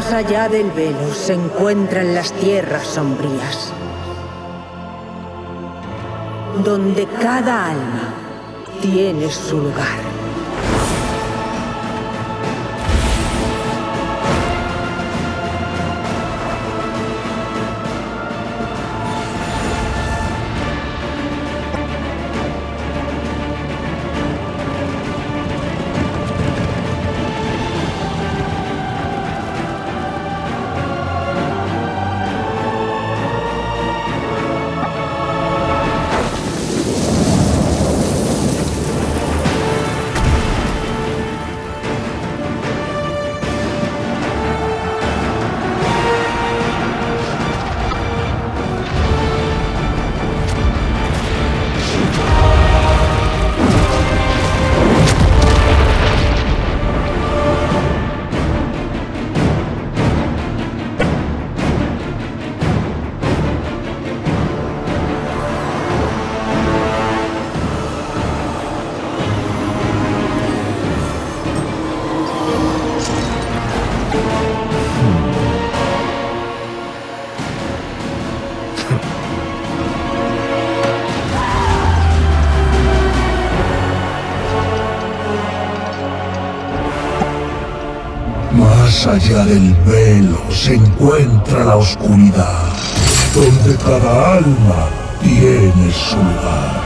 Más allá del velo se encuentran las tierras sombrías, donde cada alma tiene su lugar. Más allá del velo se encuentra la oscuridad, donde cada alma tiene su lugar.